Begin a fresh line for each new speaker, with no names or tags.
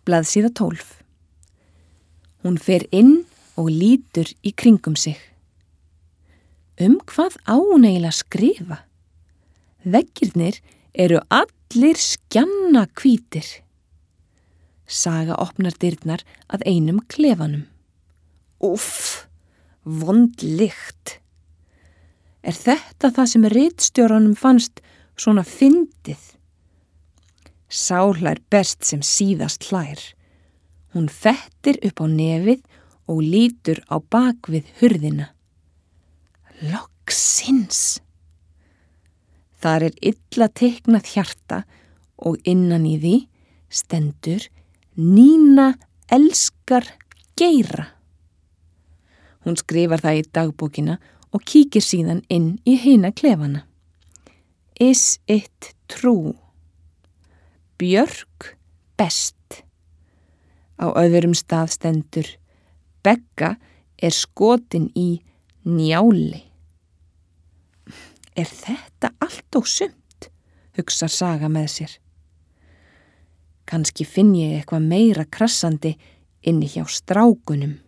Blaðsíða 12. Hún fer inn og lítur í kringum sig. Hvað á hún eiginlega að skrifa? Veggirnir eru allir skjannahvítir. Saga opnar dyrnar að einum klefanum. Úff, vond lykt. Þetta það sem ritstjóranum fannst svona fyndið? Sá hlær best sem síðast hlær. Hún fettir upp á nefið og lítur á bak við hurðina. Loksins! Þar illa teiknað hjarta og innan í því stendur Nína elskar Geira. Hún skrifar það í dagbókina og kíkir síðan inn í hina klefana. Is it true? Björk best. Á öðrum stað stendur Begga skotin í Njáli. Þetta allt og sumt? Hugsar Saga með sér. Kannski finn ég eitthvað meira krassandi inni hjá strákunum.